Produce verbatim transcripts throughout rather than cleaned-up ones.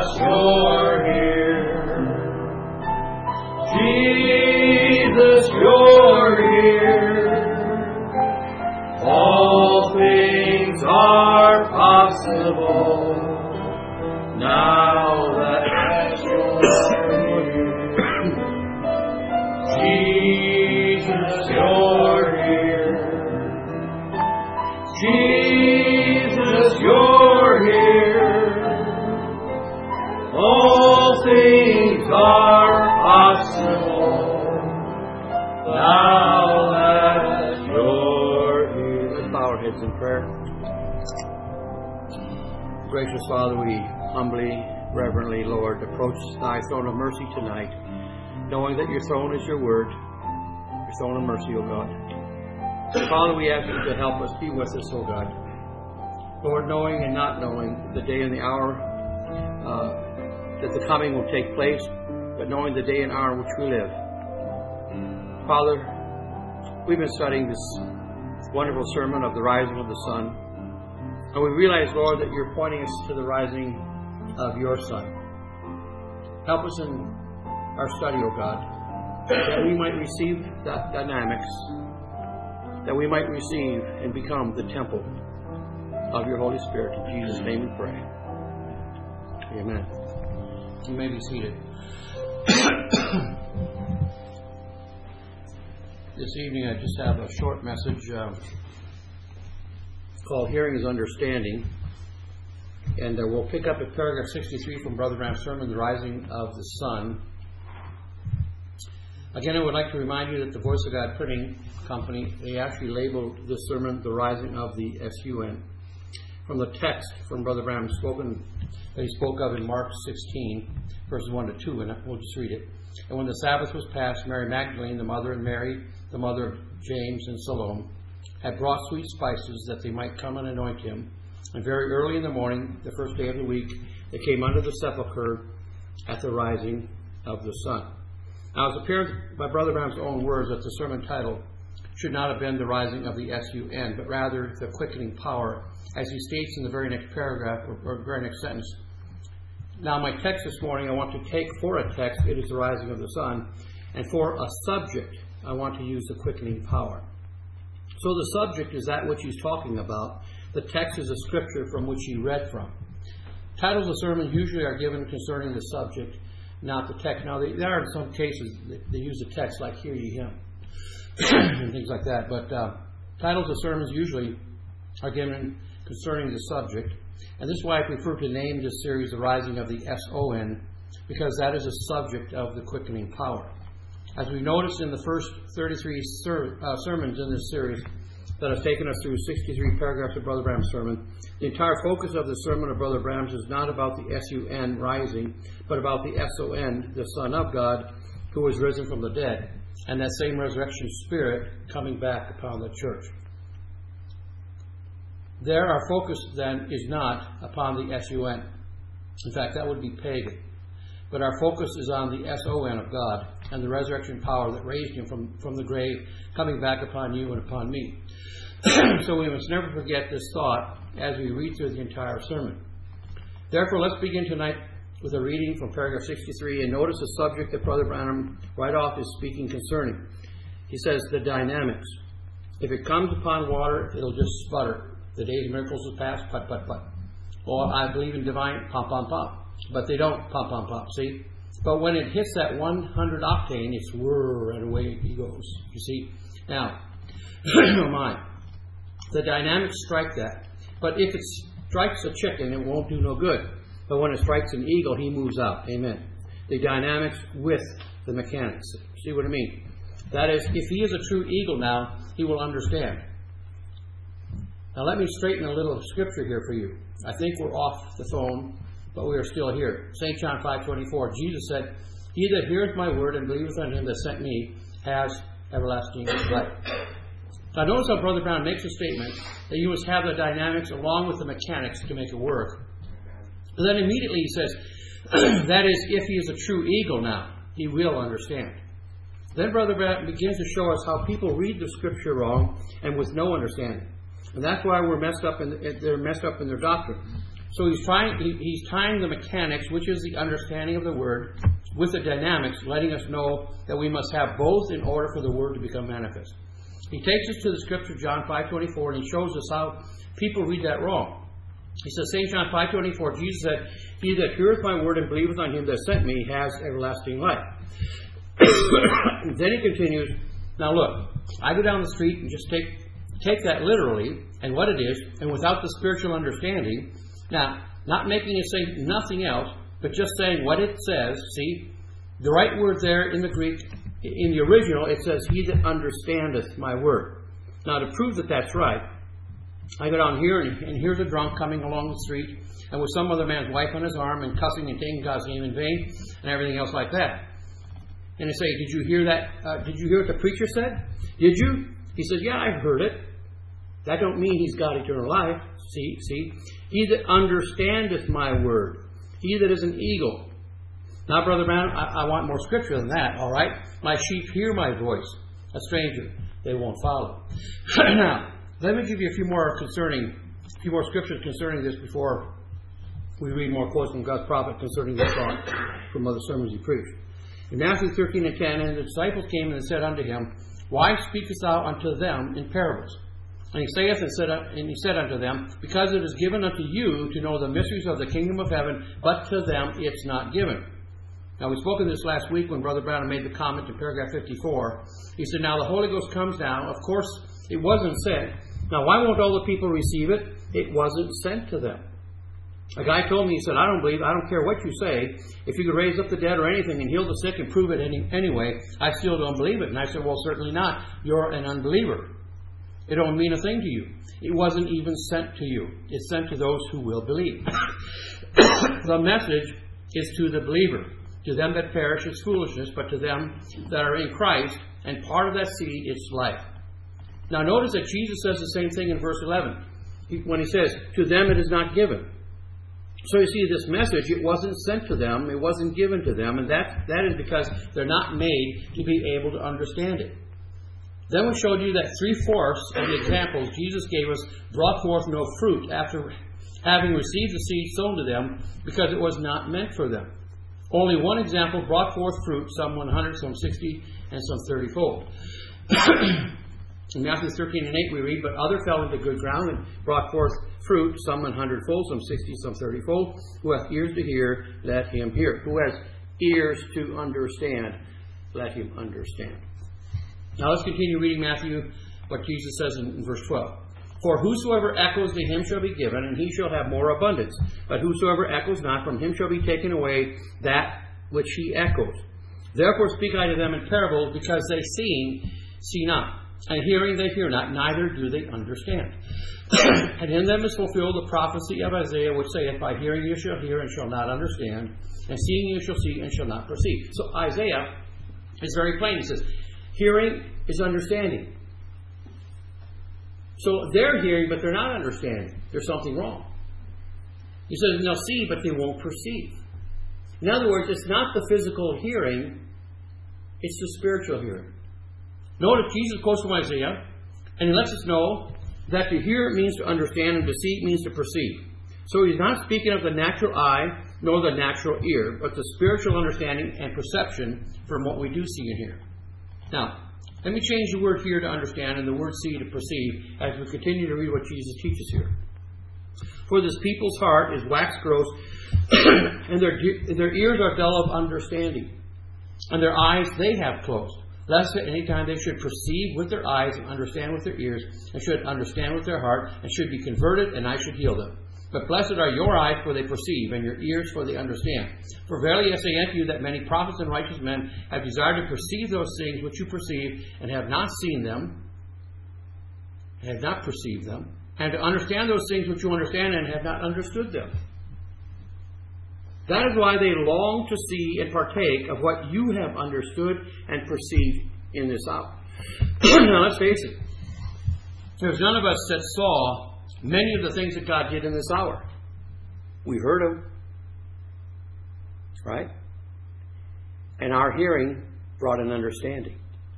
you're here. Jesus, you're here. All things are possible now that you're here. Jesus, you're here. Jesus, you're here. All things are possible now that you're here. Let's bow our heads in prayer. Gracious Father, we humbly, reverently, Lord, approach thy throne of mercy tonight, knowing that your throne is your word, your throne of mercy, O God. Father, we ask you to help us, be with us, O God. Lord, knowing and not knowing the day and the hour uh, that the coming will take place, but knowing the day and hour in which we live. Father, we've been studying this wonderful sermon of the rising of the sun, and we realize, Lord, that you're pointing us to the rising of your Son. Help us in our study, O God, that we might receive that dynamics, that we might receive and become the temple of your Holy Spirit. In Jesus' name we pray. Amen. You may be seated. This evening I just have a short message uh, called Hearing is Understanding. And uh, we'll pick up at paragraph sixty-three from Brother Bram's sermon, The Rising of the Sun. Again, I would like to remind you that the Voice of God Printing Company, they actually labeled this sermon, The Rising of the S U N, from the text from Brother Bram spoken, that he spoke of in Mark sixteen, verses one to two, and we'll just read it. And when the Sabbath was past, Mary Magdalene, the mother, and Mary, the mother of James and Salome, had brought sweet spices that they might come and anoint him. And very early in the morning, the first day of the week, they came under the sepulchre at the rising of the sun. Now, it's apparent by Brother Bram's own words that the sermon title should not have been The Rising of the S U N, but rather The Quickening Power, as he states in the very next paragraph, or, or very next sentence. Now, my text this morning, I want to take for a text, it is the rising of the sun, and for a subject, I want to use the quickening power. So the subject is that which he's talking about. The text is a scripture from which he read from. Titles of sermons usually are given concerning the subject, not the text. Now, they, there are some cases that they use the text like Hear Ye Him and things like that. But uh, titles of sermons usually are given concerning the subject. And this is why I prefer to name this series The Rising of the S O N, because that is a subject of the quickening power. As we noticed in the first thirty-three ser- uh, sermons in this series that have taken us through sixty-three paragraphs of Brother Bram's sermon, the entire focus of the sermon of Brother Bram's is not about the S U N rising, but about the S O N, the Son of God, who was risen from the dead, and that same resurrection spirit coming back upon the church. There, our focus then is not upon the S U N. In fact, that would be pagan. But our focus is on the S O N of God and the resurrection power that raised him from, from the grave, coming back upon you and upon me. So we must never forget this thought as we read through the entire sermon. Therefore, let's begin tonight with a reading from paragraph sixty-three, and notice the subject that Brother Branham right off is speaking concerning. He says, the dynamics. If it comes upon water, it'll just sputter. The days of miracles will pass, put, put, put. Or I believe in divine, pump, pump, pump. But they don't pump, pump, pump, see? But when it hits that one hundred octane, it's whirr, and away he goes, you see? Now, oh my, the dynamics strike that. But if it strikes a chicken, it won't do no good. But when it strikes an eagle, he moves out. Amen. The dynamics with the mechanics. See what I mean? That is, if he is a true eagle now, he will understand. Now let me straighten a little scripture here for you. I think we're off the phone, but we are still here. Saint John five twenty-four, Jesus said, he that heareth my word and believeth on him that sent me has everlasting life. Now notice how Brother Brown makes a statement that you must have the dynamics along with the mechanics to make it work. And then immediately he says, that is, if he is a true eagle now, he will understand. Then Brother Brown begins to show us how people read the scripture wrong and with no understanding. And that's why we're messed up in, they're messed up in their doctrine. So he's trying. He, he's tying the mechanics, which is the understanding of the Word, with the dynamics, letting us know that we must have both in order for the Word to become manifest. He takes us to the Scripture, John five twenty-four, and he shows us how people read that wrong. He says, Saint John five twenty-four, Jesus said, "He that heareth my word and believeth on him that sent me has everlasting life." Then he continues, now look, I go down the street and just take take that literally and what it is, and without the spiritual understanding, now, not making it say nothing else, but just saying what it says. See, the right word there in the Greek, in the original, it says, "He that understandeth my word." Now, to prove that that's right, I go down here, and, and here's a drunk coming along the street, and with some other man's wife on his arm, and cussing and taking God's name in vain, and everything else like that. And I say, "Did you hear that? Uh, did you hear what the preacher said? Did you?" He says, "Yeah, I've heard it." That don't mean he's got eternal life. See, see? "He that understandeth my word, he that is an eagle." Now, Brother Brown, I, I want more scripture than that, all right? "My sheep hear my voice. A stranger they won't follow." Now, let me give you a few more concerning, a few more scriptures concerning this before we read more quotes from God's prophet concerning this thought from other sermons he preached. In Matthew thirteen and ten, "And the disciples came and said unto him, Why speakest thou unto them in parables? And he saith and said, and he said unto them, Because it is given unto you to know the mysteries of the kingdom of heaven, but to them it's not given." Now, we spoke of this last week when Brother Brown made the comment in paragraph fifty-four. He said, "Now the Holy Ghost comes down. Of course, it wasn't sent. Now, why won't all the people receive it? It wasn't sent to them." A guy told me, he said, "I don't believe, I don't care what you say. If you could raise up the dead or anything and heal the sick and prove it any, anyway, I still don't believe it." And I said, "Well, certainly not. You're an unbeliever. It don't mean a thing to you. It wasn't even sent to you. It's sent to those who will believe." The message is to the believer. "To them that perish is foolishness, but to them that are in Christ, and part of that seed is life." Now notice that Jesus says the same thing in verse eleven. When he says, "To them it is not given." So you see, this message, it wasn't sent to them, it wasn't given to them, and that, that is because they're not made to be able to understand it. Then we showed you that three-fourths of the examples Jesus gave us brought forth no fruit after having received the seed sown to them, because it was not meant for them. Only one example brought forth fruit, some one hundred, some sixty, and some thirty-fold. In Matthew thirteen and eight we read, "But other fell into good ground and brought forth fruit, some an hundredfold, some sixty, some thirtyfold. Who hath ears to hear, let him hear." Who has ears to understand, let him understand. Now let's continue reading Matthew, what Jesus says in, in verse twelve. "For whosoever echoes to him shall be given, and he shall have more abundance. But whosoever echoes not, from him shall be taken away that which he echoes. Therefore speak I to them in parables, because they seeing, see not, and hearing they hear not, neither do they understand. And in them is fulfilled the prophecy of Isaiah, which saith, By hearing you shall hear, and shall not understand, and seeing you shall see, and shall not perceive." So Isaiah is very plain. He says, hearing is understanding. So they're hearing, but they're not understanding. There's something wrong. He says, "They'll see, but they won't perceive." In other words, it's not the physical hearing, it's the spiritual hearing. Notice Jesus quotes from Isaiah, and he lets us know that to hear means to understand, and to see means to perceive. So he's not speaking of the natural eye, nor the natural ear, but the spiritual understanding and perception from what we do see and hear. Now, let me change the word "hear" to "understand" and the word "see" to "perceive" as we continue to read what Jesus teaches here. "For this people's heart is wax gross, and their, their ears are dull of understanding, and their eyes they have closed, lest at any time they should perceive with their eyes and understand with their ears, and should understand with their heart, and should be converted, and I should heal them. But blessed are your eyes, for they perceive, and your ears, for they understand. For verily I say unto you that many prophets and righteous men have desired to perceive those things which you perceive, and have not seen them, and have not perceived them, and to understand those things which you understand, and have not understood them. That is why they long to see and partake of what you have understood and perceived in this hour." Now let's face it. There's none of us that saw many of the things that God did in this hour. We heard them. Right? And our hearing brought an understanding.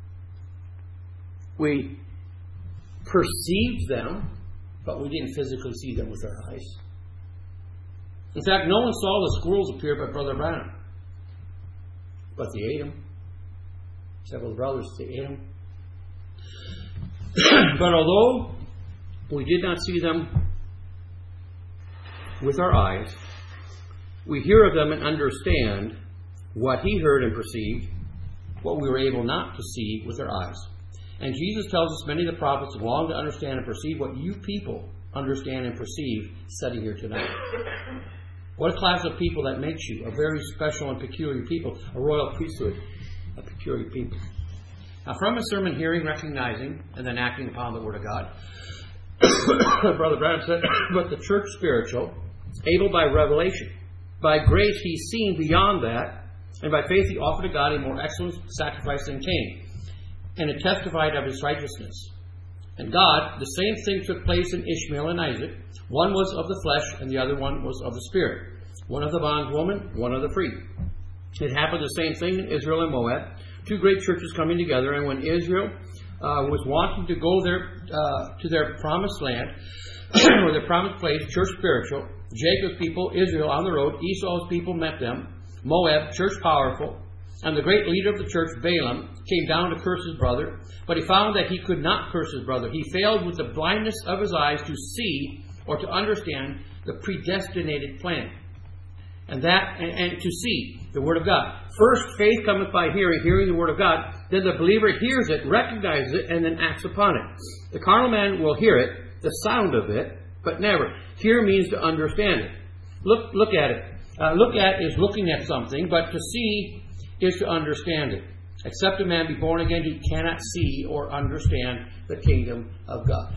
We perceived them, but we didn't physically see them with our eyes. In fact, no one saw the squirrels appear but Brother Branham. But they ate them. Several brothers, they ate them. But although we did not see them with our eyes, we hear of them and understand what he heard and perceived, what we were able not to see with our eyes. And Jesus tells us many of the prophets long to understand and perceive what you people understand and perceive sitting here tonight. What a class of people that makes you a very special and peculiar people, a royal priesthood, a peculiar people. Now, from his sermon, hearing, recognizing, and then acting upon the Word of God, Brother Branham said, but the church spiritual, able by revelation, by grace he's seen beyond that, and by faith he offered to God a more excellent sacrifice than Cain, and it testified of his righteousness. And God, the same thing took place in Ishmael and Isaac. One was of the flesh, and the other one was of the spirit. One of the bondwoman, one of the free. It happened the same thing in Israel and Moab. Two great churches coming together, and when Israel uh, was wanting to go there uh, to their promised land, or their promised place, church spiritual, Jacob's people, Israel on the road, Esau's people met them, Moab, church powerful, and the great leader of the church, Balaam, came down to curse his brother, but he found that he could not curse his brother. He failed with the blindness of his eyes to see or to understand the predestinated plan. And that, and, and to see the Word of God. First, faith cometh by hearing, hearing the Word of God. Then the believer hears it, recognizes it, and then acts upon it. The carnal man will hear it, the sound of it, but never. Hear means to understand it. Look, look at it. Uh, look at is looking at something, but to see is to understand it. Except a man be born again, he cannot see or understand the kingdom of God.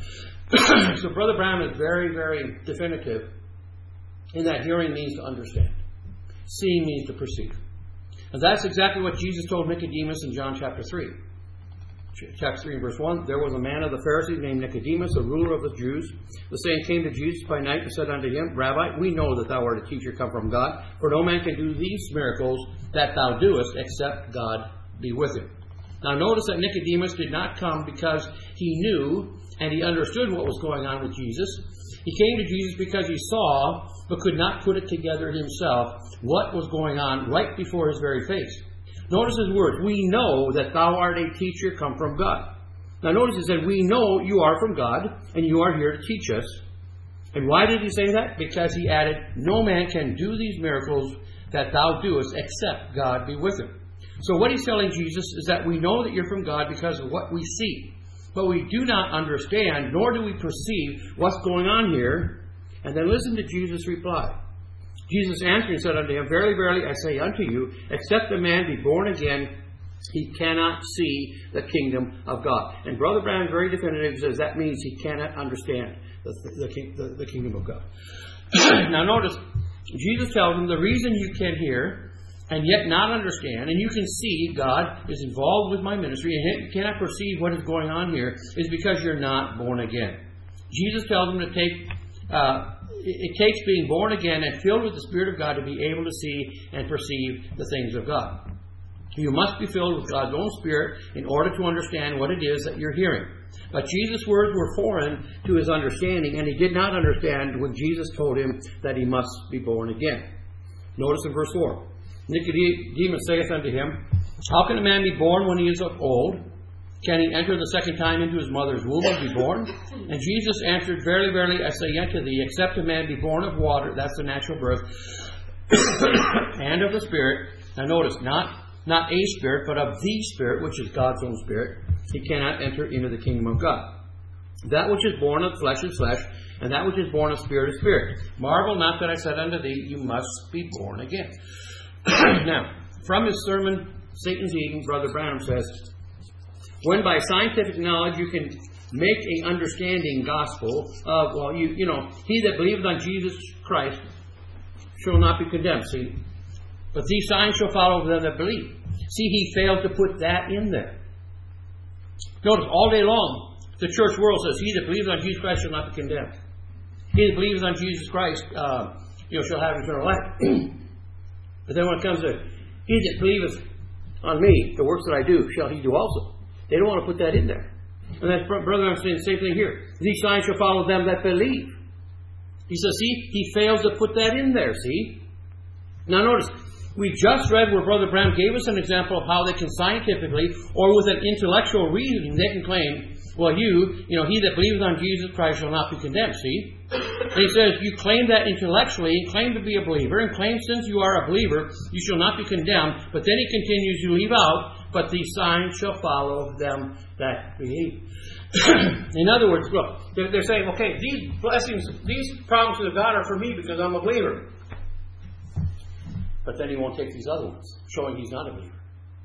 So Brother Branham is very, very definitive in that hearing means to understand. Seeing means to perceive. And that's exactly what Jesus told Nicodemus in John chapter three. Chapter three and verse one, there was a man of the Pharisees named Nicodemus, a ruler of the Jews. The same came to Jesus by night and said unto him, Rabbi, we know that thou art a teacher come from God, for no man can do these miracles that thou doest, except God be with him. Now notice that Nicodemus did not come because he knew and he understood what was going on with Jesus. He came to Jesus because he saw, but could not put it together himself, what was going on right before his very face. Notice his words, we know that thou art a teacher come from God. Now notice he said, we know you are from God, and you are here to teach us. And why did he say that? Because he added, no man can do these miracles that thou doest, except God be with him. So what he's telling Jesus is that we know that you're from God because of what we see. But we do not understand, nor do we perceive what's going on here. And then listen to Jesus' reply. Jesus answered and said unto him, Verily, verily, I say unto you, except a man be born again, he cannot see the kingdom of God. And Brother Branham very definitive says that means he cannot understand the, the, the, the kingdom of God. Now notice, Jesus tells him the reason you can hear and yet not understand, and you can see God is involved with my ministry, and you cannot perceive what is going on here, is because you're not born again. Jesus tells him to take... Uh, It takes being born again and filled with the Spirit of God to be able to see and perceive the things of God. You must be filled with God's own Spirit in order to understand what it is that you're hearing. But Jesus' words were foreign to his understanding, and he did not understand when Jesus told him that he must be born again. Notice in verse four. Nicodemus saith unto him, How can a man be born when he is old? Can he enter the second time into his mother's womb and be born? And Jesus answered, Verily, verily, I say unto thee, except a man be born of water, that's the natural birth, and of the Spirit. Now notice, not, not a spirit, but of the Spirit, which is God's own Spirit, he cannot enter into the kingdom of God. That which is born of flesh is flesh, and that which is born of spirit is spirit. Marvel not that I said unto thee, you must be born again. Now, from his sermon, Satan's Eden, Brother Branham says, when by scientific knowledge you can make an understanding gospel of, well, you you know, he that believeth on Jesus Christ shall not be condemned, see. But these signs shall follow them that believe. See, he failed to put that in there. Notice, all day long, the church world says, he that believes on Jesus Christ shall not be condemned. He that believes on Jesus Christ, uh, you know, shall have eternal life. But then when it comes to, he that believeth on me, the works that I do, shall he do also. They don't want to put that in there. And that's, brother, I'm saying the same thing here. These signs shall follow them that believe. He says, see, he fails to put that in there, see? Now notice, we just read where Brother Branham gave us an example of how they can scientifically or with an intellectual reasoning they can claim, well, you, you know, he that believeth on Jesus Christ shall not be condemned, see? And he says, you claim that intellectually, claim to be a believer, and claim since you are a believer, you shall not be condemned. But then he continues, you leave out, but these signs shall follow them that believe. In other words, look, they're, they're saying, okay, these blessings, these promises of God are for me because I'm a believer. But then he won't take these other ones, showing he's not a believer.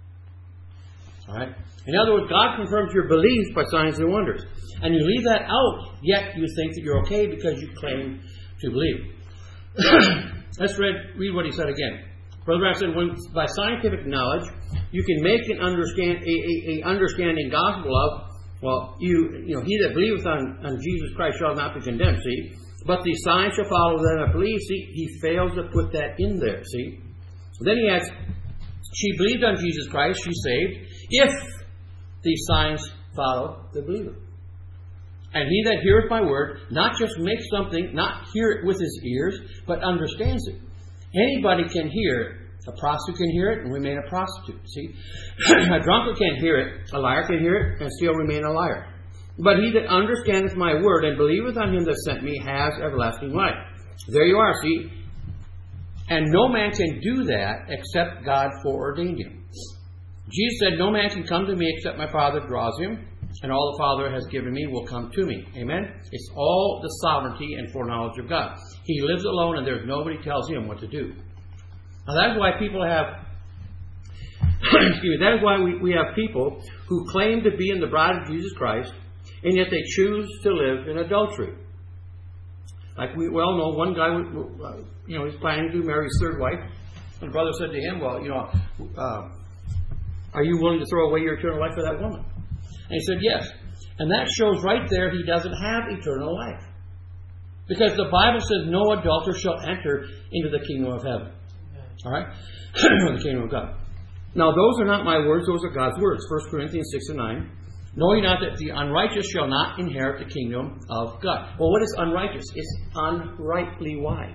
All right? In other words, God confirms your belief by signs and wonders. And you leave that out, yet you think that you're okay because you claim to believe. Let's read, read what he said again. Brother Branham said, when by scientific knowledge you can make an understand a, a, a understanding gospel of, well, you you know, he that believeth on, on Jesus Christ shall not be condemned, see? But the signs shall follow them that believe, see? He fails to put that in there, see? Then he adds, she believed on Jesus Christ, she's saved, if these signs follow the believer. And he that heareth my word, not just makes something, not hear it with his ears, but understands it. Anybody can hear it. A prostitute can hear it and remain a prostitute. See? A drunkard can hear it. A liar can hear it and still remain a liar. But he that understandeth my word and believeth on him that sent me has everlasting life. There you are, see? And no man can do that except God foreordained him. Jesus said, no man can come to me except my Father draws him, and all the Father has given me will come to me. Amen? It's all the sovereignty and foreknowledge of God. He lives alone and there's nobody tells him what to do. Now that's why people have, excuse me, that is why we, we have people who claim to be in the bride of Jesus Christ, and yet they choose to live in adultery. Like we well know, one guy, you know, he's planning to marry his third wife, and the brother said to him, well, you know, uh, are you willing to throw away your eternal life for that woman? And he said, yes. And that shows right there he doesn't have eternal life. Because the Bible says no adulterer shall enter into the kingdom of heaven. All right? The kingdom of God. Now, those are not my words, those are God's words. First Corinthians six and nine. Know ye not that the unrighteous shall not inherit the kingdom of God. Well, what is unrighteous? It's unrightly wise.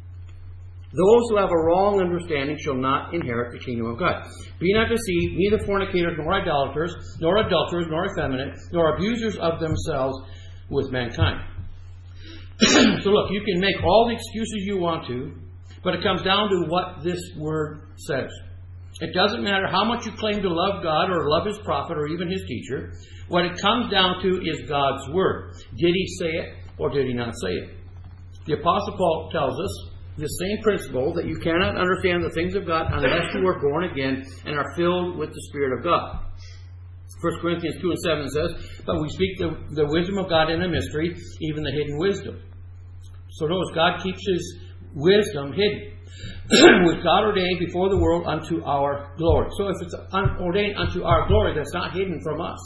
Those who have a wrong understanding shall not inherit the kingdom of God. Be not deceived, neither fornicators, nor idolaters, nor adulterers, nor effeminate, nor abusers of themselves with mankind. So look, you can make all the excuses you want to, but it comes down to what this word says. It doesn't matter how much you claim to love God or love His prophet or even His teacher. What it comes down to is God's word. Did He say it or did He not say it? The Apostle Paul tells us the same principle that you cannot understand the things of God unless you are born again and are filled with the Spirit of God. First Corinthians two and seven says, but we speak the, the wisdom of God in a mystery, even the hidden wisdom. So notice, God keeps His wisdom hidden, which God ordained before the world unto our glory. So if it's ordained unto our glory, that's not hidden from us.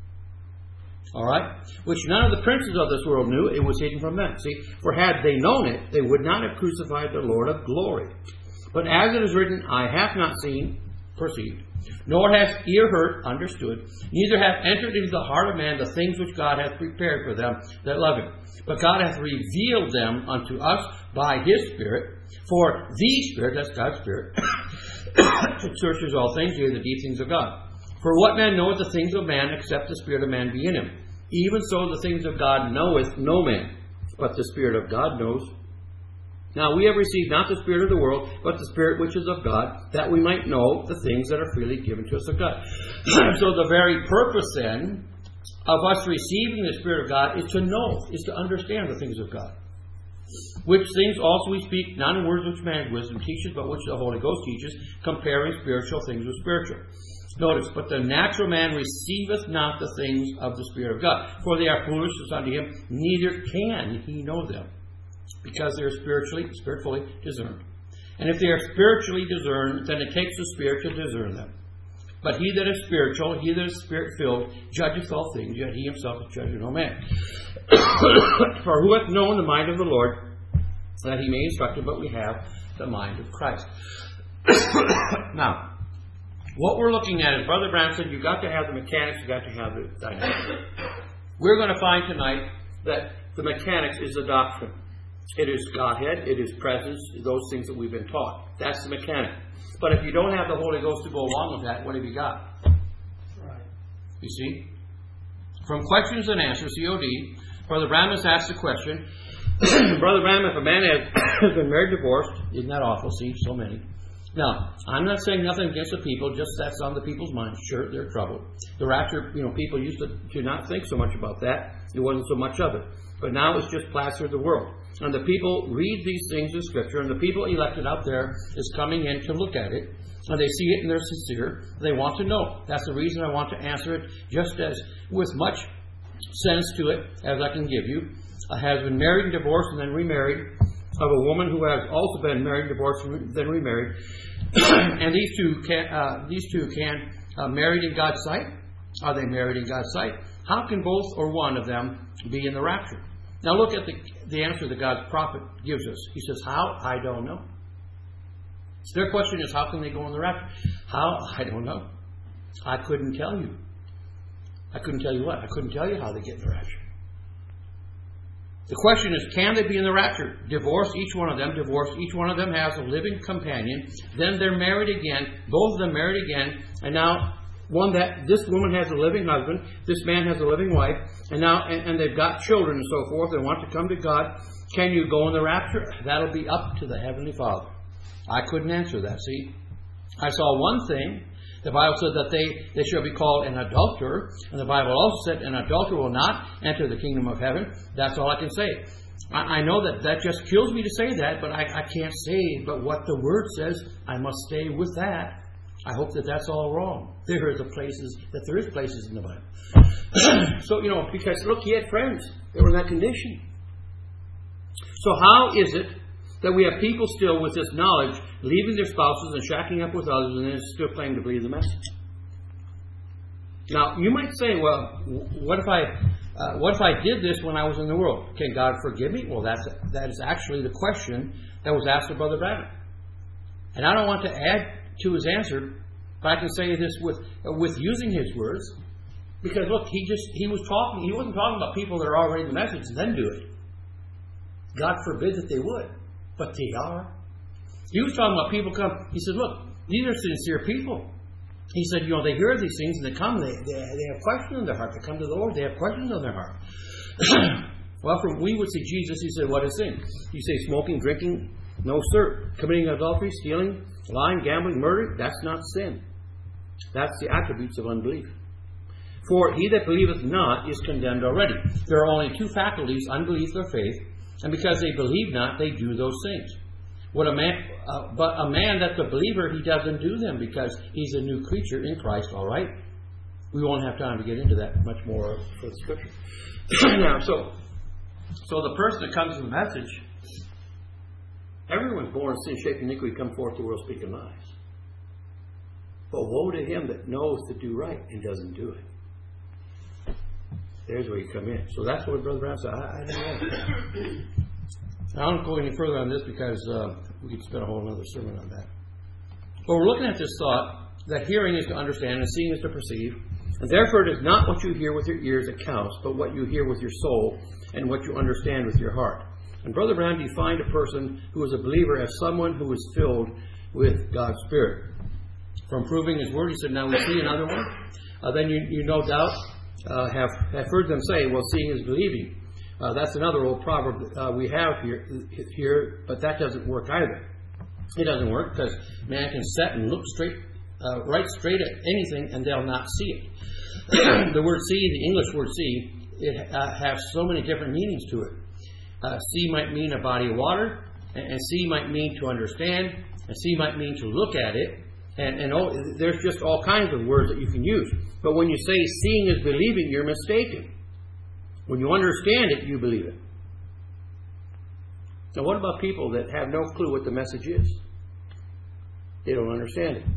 All right? Which none of the princes of this world knew, it was hidden from them. See, for had they known it, they would not have crucified the Lord of glory. But as it is written, eye hath not seen, perceived, nor hath ear heard, understood, neither hath entered into the heart of man the things which God hath prepared for them that love Him. But God hath revealed them unto us by His Spirit. For the Spirit, that's God's Spirit, it searches all things, yea, the deep things of God. For what man knoweth the things of man, except the Spirit of man be in him? Even so the things of God knoweth no man, but the Spirit of God knows. Now we have received not the spirit of the world, but the Spirit which is of God, that we might know the things that are freely given to us of God. So the very purpose then of us receiving the Spirit of God is to know, is to understand the things of God. Which things also we speak, not in words which man's wisdom teaches, but which the Holy Ghost teaches, comparing spiritual things with spiritual. Notice, but the natural man receiveth not the things of the Spirit of God, for they are foolishness unto him, neither can he know them, because they are spiritually, spiritually discerned. And if they are spiritually discerned, then it takes the Spirit to discern them. But he that is spiritual, he that is Spirit-filled, judgeth all things, yet he himself is judged of no man. For who hath known the mind of the Lord, that he may instruct him, but we have the mind of Christ. Now, what we're looking at is, Brother Branham said, you've got to have the mechanics, you've got to have the dynamics. We're going to find tonight that the mechanics is the doctrine. It is Godhead. It is presence. Those things that we've been taught. That's the mechanic. But if you don't have the Holy Ghost to go along with that, what have you got? Right. You see? From questions and answers, C O D, Brother Branham has asked the question, Brother Branham, if a man has, has been married, divorced, isn't that awful? See, so many. Now, I'm not saying nothing against the people, just that's on the people's minds. Sure, they're troubled. The rapture, you know, people used to, to not think so much about that. It wasn't so much of it. But now it's just plastered the world. And the people read these things in Scripture, and the people elected out there is coming in to look at it. And they see it and they're sincere. They want to know. That's the reason I want to answer it just as with much sense to it as I can give you. Uh, has been married and divorced and then remarried, of a woman who has also been married, divorced, and then remarried. And these two can, uh, these two can uh, married in God's sight. Are they married in God's sight? How can both or one of them be in the rapture? Now look at the, the answer that God's prophet gives us. He says, how? I don't know. So their question is, how can they go in the rapture? How? I don't know. I couldn't tell you. I couldn't tell you what? I couldn't tell you how they get in the rapture. The question is, can they be in the rapture? Divorce, each one of them, divorce, each one of them has a living companion. Then they're married again, both of them married again, and now one that this woman has a living husband, this man has a living wife, and now and, and they've got children and so forth. They want to come to God. Can you go in the rapture? That'll be up to the Heavenly Father. I couldn't answer that. See, I saw one thing. The Bible said that they, they shall be called an adulterer. And the Bible also said an adulterer will not enter the kingdom of heaven. That's all I can say. I, I know that that just kills me to say that, but I, I can't say. But what the Word says, I must stay with that. I hope that that's all wrong. There are the places, that there is places in the Bible. So, you know, because look, he had friends that were in that condition. So how is it that we have people still with this knowledge leaving their spouses and shacking up with others and then still claim to believe the message? Now, you might say, well, what if I uh, what if I did this when I was in the world? Can God forgive me? Well, that's that is actually the question that was asked of Brother Branham. And I don't want to add to his answer, but I can say this with uh, with using his words, because look, he just he was talking. He wasn't talking about people that are already in the message and then do it. God forbid that they would. But they are. He was talking about people come. He said, look, these are sincere people. He said, you know, they hear these things and they come. They, they, they have questions in their heart. They come to the Lord. They have questions on their heart. Well, from we would say Jesus, he said, what is sin? You say smoking, drinking? No, sir. Committing adultery, stealing, lying, gambling, murder? That's not sin. That's the attributes of unbelief. For he that believeth not is condemned already. There are only two faculties, unbelief or faith. And because they believe not, they do those things. What a man, uh, but a man that's a believer, he doesn't do them because he's a new creature in Christ, all right? We won't have time to get into that much more for the Scripture. Now, so, so the person that comes to the message, everyone's born in sin, shape, and iniquity, come forth the world speaking lies. But woe to him that knows to do right and doesn't do it. There's where you come in. So that's what Brother Brown said. I, I don't know. I don't go any further on this because uh, we could spend a whole other sermon on that. But we're looking at this thought that hearing is to understand and seeing is to perceive. And therefore it is not what you hear with your ears that counts, but what you hear with your soul and what you understand with your heart. And Brother Brown defined a person who is a believer as someone who is filled with God's Spirit. From proving His Word, he said, now we see another one. Uh, then you, you no doubt uh, have, have heard them say, well, seeing is believing. Uh, that's another old proverb uh, we have here, here, but that doesn't work either. It doesn't work because man can sit and look straight, uh, right straight at anything and they'll not see it. The word see, the English word see, it uh, has so many different meanings to it. Uh, see might mean a body of water, and, and see might mean to understand, and see might mean to look at it. And, and oh, there's just all kinds of words that you can use. But when you say seeing is believing, you're mistaken. When you understand it, you believe it. Now, what about people that have no clue what the message is? They don't understand it.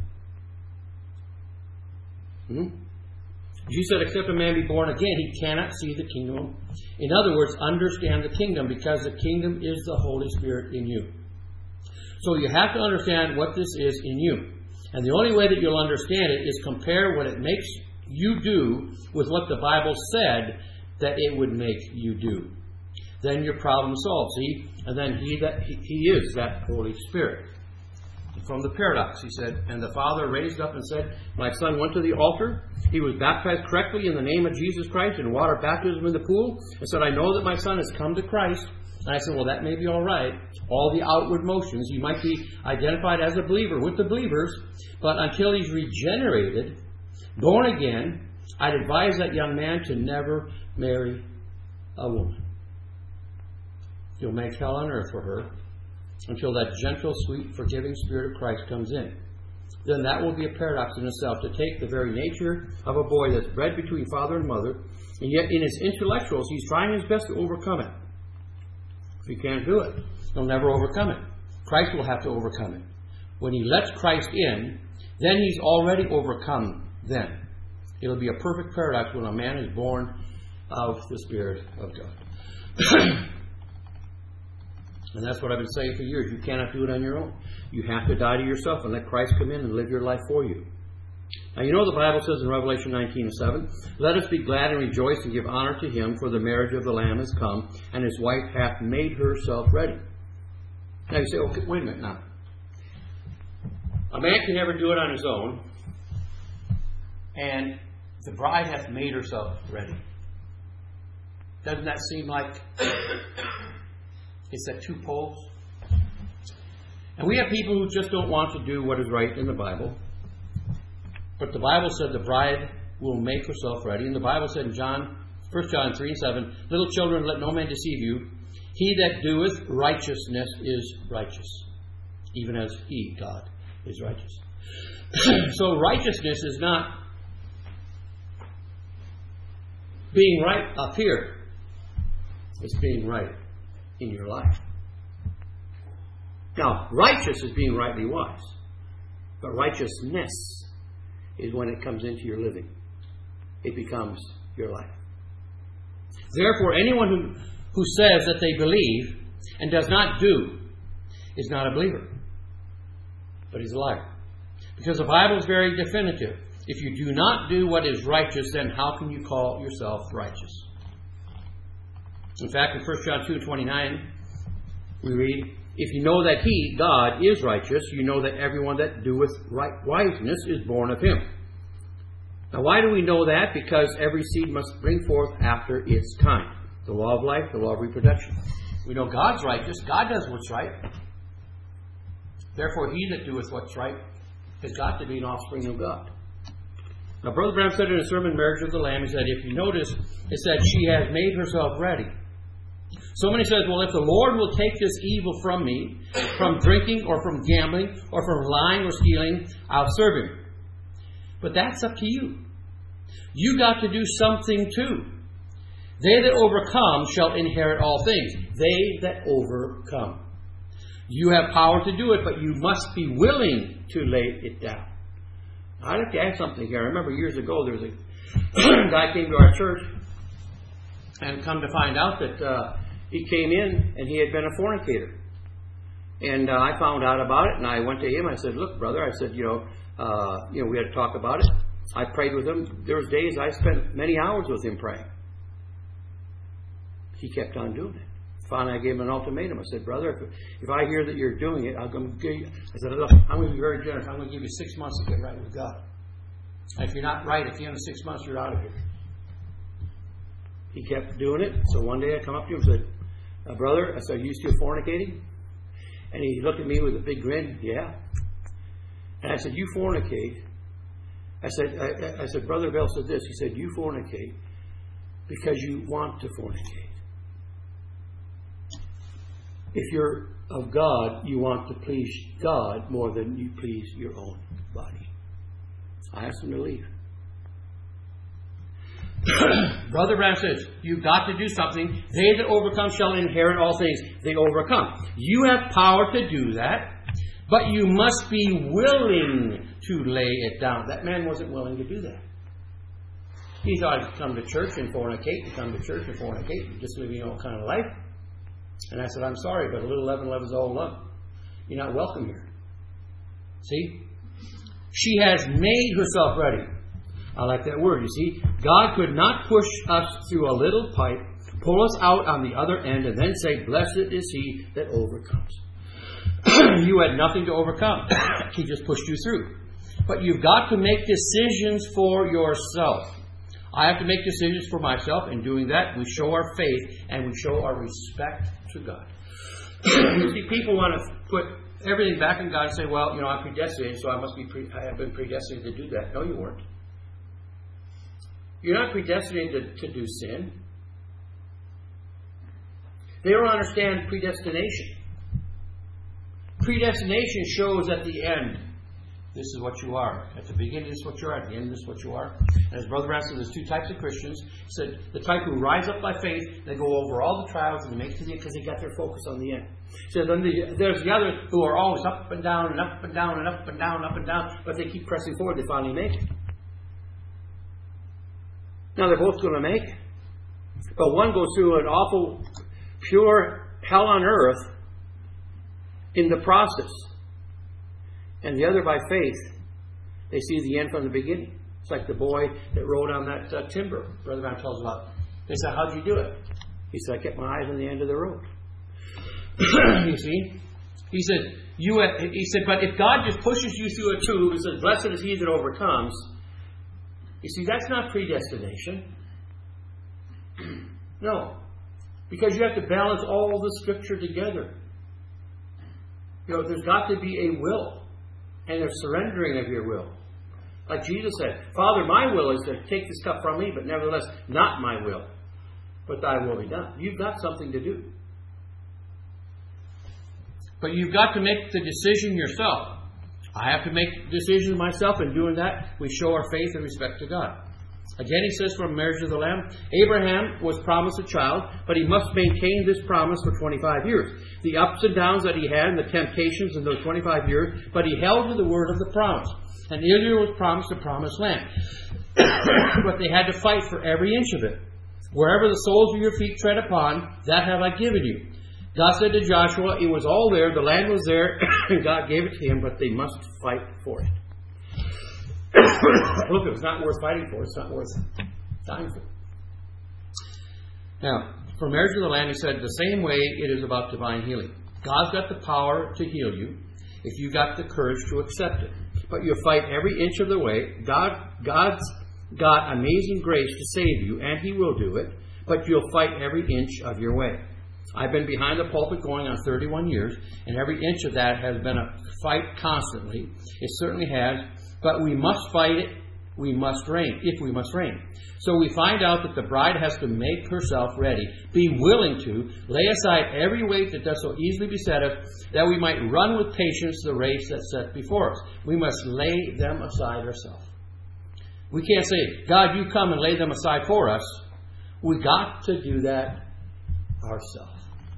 Hmm? Jesus said, except a man be born again, he cannot see the kingdom. In other words, understand the kingdom, because the kingdom is the Holy Spirit in you. So you have to understand what this is in you. And the only way that you'll understand it is compare what it makes you do with what the Bible said that it would make you do. then your problem solved. See? And then he that he, he is that Holy Spirit. From the paradox, he said, and the Father raised up and said, my son went to the altar. He was baptized correctly in the name of Jesus Christ in water baptism in the pool. And said, I know that my son has come to Christ. And I said, well, that may be all right. All the outward motions, you might be identified as a believer with the believers, but until he's regenerated, born again, I'd advise that young man to never marry a woman. You'll make hell on earth for her until that gentle, sweet, forgiving Spirit of Christ comes in. Then that will be a paradox in itself, to take the very nature of a boy that's bred between father and mother, and yet in his intellectuals, he's trying his best to overcome it. If he can't do it, he'll never overcome it. Christ will have to overcome it. When he lets Christ in, then he's already overcome then. It'll be a perfect paradox when a man is born of the Spirit of God. And that's what I've been saying for years. You cannot do it on your own. You have to die to yourself and let Christ come in and live your life for you. Now, you know the Bible says in Revelation nineteen and seven, let us be glad and rejoice and give honor to him, for the marriage of the Lamb is come, and his wife hath made herself ready. Now you say, okay, wait a minute now. A man can never do it on his own, and the bride hath made herself ready. Doesn't that seem like it's at two poles? And we have people who just don't want to do what is right in the Bible. But the Bible said the bride will make herself ready. And the Bible said in John, First John three and seven, little children, let no man deceive you. He that doeth righteousness is righteous, even as he, God, is righteous. So righteousness is not being right up here. It's being right in your life. Now, righteous is being rightly wise. But righteousness is when it comes into your living. It becomes your life. Therefore, anyone who, who says that they believe and does not do is not a believer. But he's a liar. Because the Bible is very definitive. If you do not do what is righteous, then how can you call yourself righteous? In fact, in First John two twenty-nine, we read, if you know that he, God, is righteous, you know that everyone that doeth right wiseness is born of him. Now, why do we know that? Because every seed must bring forth after its kind. The law of life, the law of reproduction. We know God's righteous. God does what's right. Therefore, he that doeth what's right has got to be an offspring of God. Now, Brother Branham said in his sermon, Marriage of the Lamb, he said, if you notice, it said, she has made herself ready. Somebody says, well, if the Lord will take this evil from me, from drinking or from gambling or from lying or stealing, I'll serve him. But that's up to you. You got to do something too. They that overcome shall inherit all things. They that overcome. You have power to do it, but you must be willing to lay it down. I'd like to add something here. I remember years ago there was a guy came to our church and come to find out that uh, he came in and he had been a fornicator. And uh, I found out about it and I went to him. I said, look, brother, I said, you know, uh, you know, we had to talk about it. I prayed with him. There was days I spent many hours with him praying. He kept on doing it. Finally, I gave him an ultimatum. I said, brother, if, if I hear that you're doing it, I'm going to give you, I said, look, I'm going to be very generous. I'm going to give you six months to get right with God. And if you're not right, at the end of six months, you're out of here. He kept doing it. So one day I come up to him and said, uh, brother, I said, are you still fornicating? And he looked at me with a big grin. Yeah. And I said, you fornicate. I said, I, I said, Brother Bell said this. He said, you fornicate because you want to fornicate. If you're of God, you want to please God more than you please your own body. I asked him to leave. Brother Branham says, you've got to do something. They that overcome shall inherit all things. They overcome. You have power to do that, but you must be willing to lay it down. That man wasn't willing to do that. He thought he'd come to church and fornicate, and come to church and fornicate, and just live your own kind of life. And I said, I'm sorry, but a little leaven leavens all lump. You're not welcome here. See? She has made herself ready. I like that word, you see. God could not push us through a little pipe, pull us out on the other end and then say, blessed is he that overcomes. You had nothing to overcome. He just pushed you through. But you've got to make decisions for yourself. I have to make decisions for myself. In doing that, we show our faith and we show our respect to God. You see, people want to put everything back in God and say, well, you know, I'm predestinated, so I must be pre- I have been predestinated to do that. No, you weren't. You're not predestinated to, to do sin. They don't understand predestination. Predestination shows at the end, this is what you are. At the beginning, this is what you are. At the end, this is what you are. And as Brother Brown said, there's two types of Christians. He said, the type who rise up by faith, they go over all the trials and they make it to the end because they got their focus on the end. So then the, there's the others who are always up and down and up and down and up and down and up and down, but they keep pressing forward. They finally make it. Now, they're both going to make it. But one goes through an awful, pure hell on earth in the process. And the other, by faith, they see the end from the beginning. It's like the boy that rode on that uh, timber. Brother Van tells about. They said, how'd you do it? He said, I kept my eyes on the end of the road. You see? He said, you. Uh, he said, but if God just pushes you through a tube and says, blessed is he that overcomes, you see, that's not predestination. No. Because you have to balance all the Scripture together. You know, there's got to be a will. And a surrendering of your will. Like Jesus said, Father, my will is to take this cup from me, but nevertheless, not my will, but thy will be done. You've got something to do. But you've got to make the decision yourself. I have to make decisions myself. In doing that, we show our faith and respect to God. Again, he says from Marriage of the Lamb, Abraham was promised a child, but he must maintain this promise for twenty-five years. The ups and downs that he had and the temptations in those twenty-five years, but he held to the word of the promise. And Israel was promised a promised land. But they had to fight for every inch of it. Wherever the soles of your feet tread upon, that have I given you. God said to Joshua, it was all there, the land was there, and God gave it to him, but they must fight for it. Look, if it's not worth fighting for, it's not worth dying for. Now, for Marriage of the Lamb, he said, the same way it is about divine healing. God's got the power to heal you if you've got the courage to accept it. But you'll fight every inch of the way. God, God's got amazing grace to save you, and he will do it, but you'll fight every inch of your way. I've been behind the pulpit going on thirty-one years, and every inch of that has been a fight constantly. It certainly has. But we must fight it. We must reign, if we must reign. So we find out that the bride has to make herself ready, be willing to lay aside every weight that does so easily beset us, that we might run with patience the race that's set before us. We must lay them aside ourselves. We can't say, God, you come and lay them aside for us. We got to do that ourselves.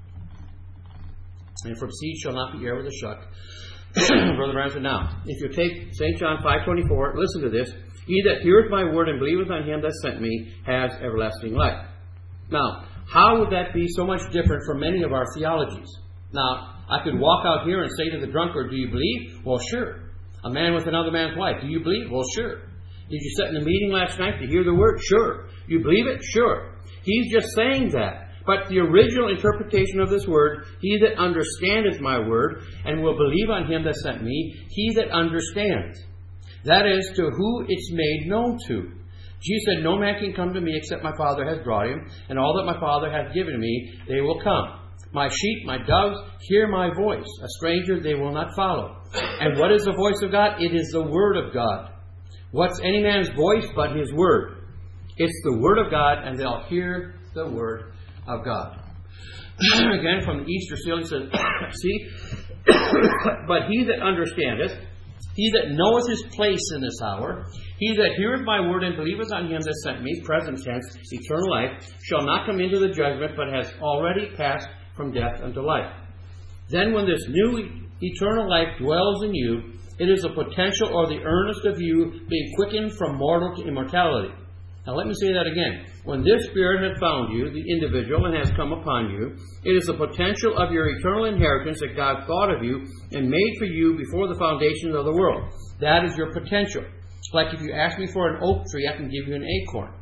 And from seed shall not be heir with a shuck. Brother Brown said, now, if you take Saint John five twenty-four, listen to this. He that heareth my word and believeth on him that sent me has everlasting life. Now, how would that be so much different from many of our theologies? Now, I could walk out here and say to the drunkard, do you believe? Well, sure. A man with another man's wife, do you believe? Well, sure. Did you sit in the meeting last night to hear the word? Sure. You believe it? Sure. He's just saying that. But the original interpretation of this word, he that understandeth my word and will believe on him that sent me, he that understands. That is, to who it's made known to. Jesus said, no man can come to me except my Father has brought him, and all that my Father hath given me, they will come. My sheep, my doves, hear my voice. A stranger they will not follow. And what is the voice of God? It is the word of God. What's any man's voice but his word? It's the word of God, and they'll hear the word of God. Again, from the Easter seal, he says, see, but he that understandeth, he that knoweth his place in this hour, he that heareth my word and believeth on him that sent me, present tense, eternal life, shall not come into the judgment, but has already passed from death unto life. Then when this new eternal life dwells in you, it is the potential or the earnest of you being quickened from mortal to immortality. Now let me say that again. When this Spirit has found you, the individual, and has come upon you, it is the potential of your eternal inheritance that God thought of you and made for you before the foundations of the world. That is your potential. Like if you ask me for an oak tree, I can give you an acorn.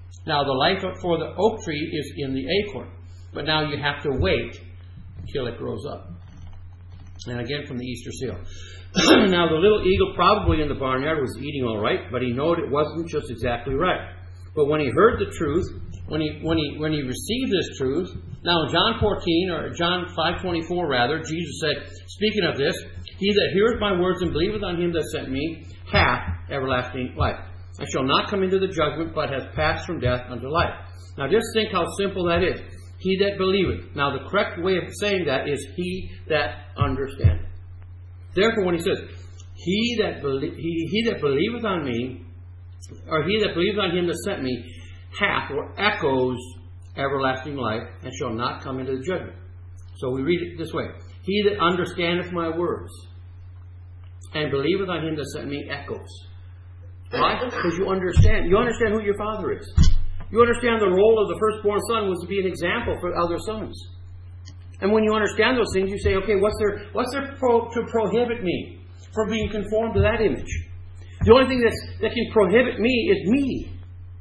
Now the life for the oak tree is in the acorn. But now you have to wait till it grows up. And again from the Easter seal. Now the little eagle probably in the barnyard was eating all right, but he knew it wasn't just exactly right. But when he heard the truth, when he when he when he received this truth, now in John fourteen or John five twenty-four rather, Jesus said, speaking of this, he that heareth my words and believeth on him that sent me hath everlasting life, and shall not come into the judgment, but hath passed from death unto life. Now just think how simple that is. He that believeth. Now the correct way of saying that is he that understandeth. Therefore when he says, he that, belie- he, he that believeth on me, or he that believeth on him that sent me, hath or echoes everlasting life, and shall not come into the judgment. So we read it this way. He that understandeth my words, and believeth on him that sent me, echoes. Why? Because you understand. You understand who your father is. You understand the role of the firstborn son was to be an example for other sons. And when you understand those things, you say, okay, what's there, what's there pro- to prohibit me from being conformed to that image? The only thing that's, that can prohibit me is me.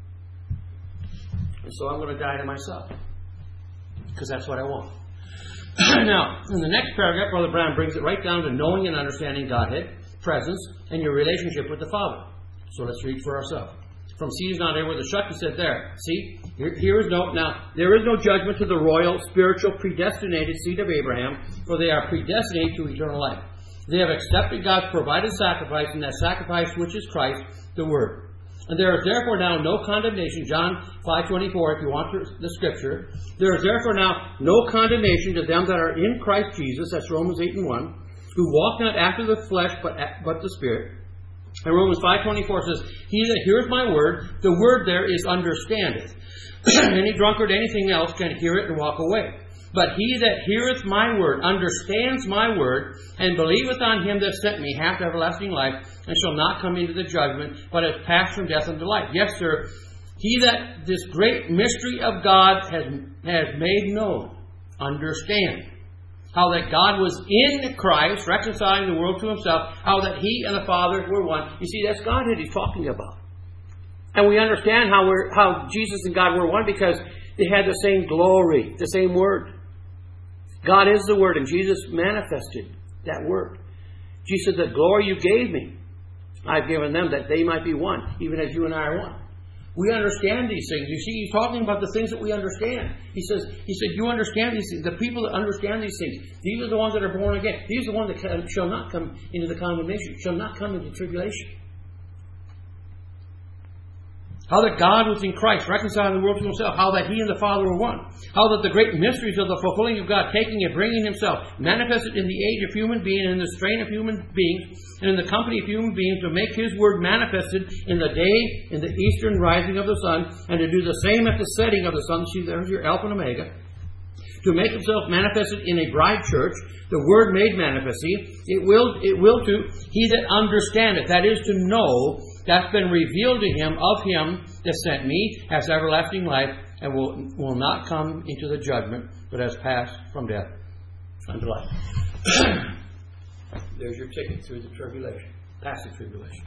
And so I'm going to die to myself. Because that's what I want. Now, in the next paragraph, Brother Brown brings it right down to knowing and understanding Godhead, presence, and your relationship with the Father. So let's read for ourselves. From seed is not able to shut, he said there. See, here, here is no, now, there is no judgment to the royal, spiritual, predestinated seed of Abraham, for they are predestinated to eternal life. They have accepted God's provided sacrifice, and that sacrifice which is Christ, the Word. And there is therefore now no condemnation, John five twenty-four, if you want the scripture. There is therefore now no condemnation to them that are in Christ Jesus, that's Romans eight and one, who walk not after the flesh, but, but the Spirit. And Romans five twenty-four says, he that heareth my word, the word there is understandeth. Any drunkard, anything else can hear it and walk away. But he that heareth my word, understands my word, and believeth on him that sent me, hath everlasting life, and shall not come into the judgment, but hath passed from death unto life. Yes, sir, he that this great mystery of God has, has made known, understand. How that God was in Christ, reconciling the world to himself, how that he and the Father were one. You see, that's Godhead he's talking about. And we understand how we're, how Jesus and God were one because they had the same glory, the same word. God is the Word, and Jesus manifested that Word. Jesus said, the glory you gave me, I've given them, that they might be one, even as you and I are one. We understand these things. You see, he's talking about the things that we understand. He says, he said, you understand these things. The people that understand these things, these are the ones that are born again. These are the ones that can, shall not come into the condemnation, shall not come into tribulation. How that God was in Christ, reconciling the world to himself. How that he and the Father were one. How that the great mysteries of the fulfilling of God, taking and bringing himself, manifested in the age of human being, and in the strain of human beings, and in the company of human beings, to make his word manifested in the day, in the eastern rising of the sun, and to do the same at the setting of the sun. See, there's your Alpha and Omega. To make himself manifested in a bride church, the word made manifest. See, it will, it will to he that understandeth, that is to know, that's been revealed to him of him that sent me, has everlasting life, and will, will not come into the judgment, but has passed from death unto life. There's your ticket through the tribulation, past the tribulation.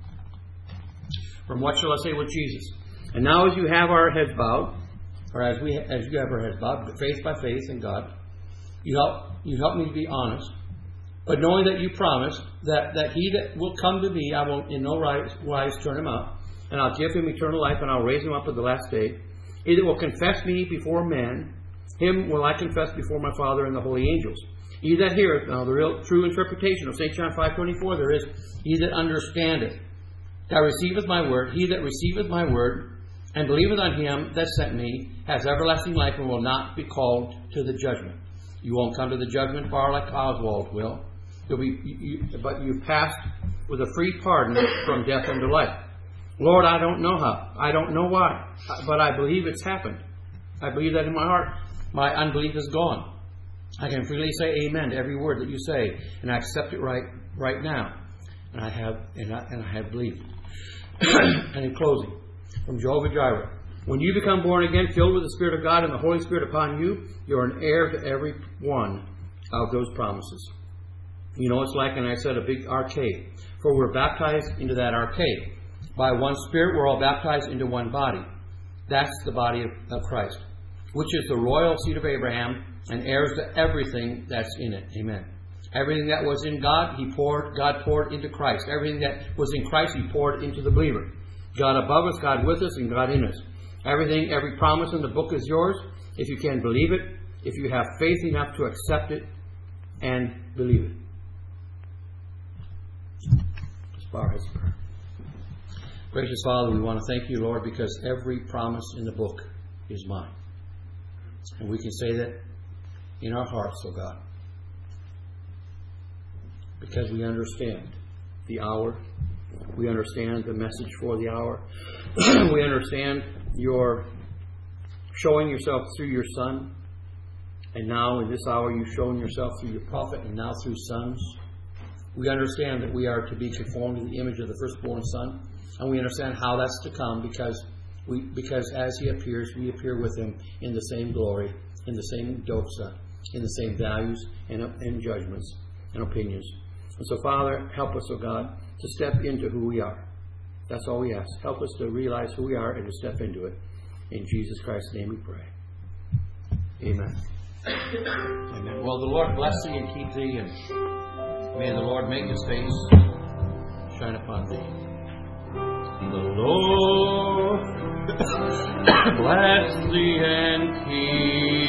From what shall I say with Jesus? And now as you have our heads bowed, or as we as you have our heads bowed, faith by faith in God, you help you help me to be honest. But knowing that you promised that, that he that will come to me, I will in no wise turn him out, and I'll give him eternal life, and I'll raise him up at the last day. He that will confess me before men, him will I confess before my Father and the holy angels. He that heareth, now the real true interpretation of Saint John five twenty-four, there is, he that understandeth, that receiveth my word, he that receiveth my word, and believeth on him that sent me, has everlasting life, and will not be called to the judgment. You won't come to the judment bar like Oswald will. You'll be, you, but you passed with a free pardon from death unto life. Lord, I don't know how. I don't know why. But I believe it's happened. I believe that in my heart. My unbelief is gone. I can freely say amen to every word that you say. And I accept it right right now. And I have and I, and I have believed. And in closing, from Jehovah Jireh. When you become born again, filled with the Spirit of God and the Holy Spirit upon you, you're an heir to every one of those promises. You know, it's like, and I said, a big arcade. For we're baptized into that arcade. By one Spirit, we're all baptized into one body. That's the body of, of Christ, which is the royal seed of Abraham and heirs to everything that's in it. Amen. Everything that was in God, He poured. God poured into Christ. Everything that was in Christ, He poured into the believer. God above us, God with us, and God in us. Everything, every promise in the book is yours if you can believe it, if you have faith enough to accept it and believe it. Let's bow our heads in prayer. Gracious Father, we want to thank you, Lord, because every promise in the book is mine. And we can say that in our hearts, oh God, because we understand the hour. We understand the message for the hour. We understand your showing yourself through your Son. And now in this hour you've shown yourself through your prophet and now through sons. We understand that we are to be conformed to the image of the firstborn Son. And we understand how that's to come because we because as He appears, we appear with Him in the same glory, in the same doxa, in the same values and, and judgments and opinions. And so, Father, help us, O God, to step into who we are. That's all we ask. Help us to realize who we are and to step into it. In Jesus Christ's name we pray. Amen. Amen. Well, the Lord bless thee and keep thee, and may the Lord make His face shine upon thee. The Lord bless thee and keep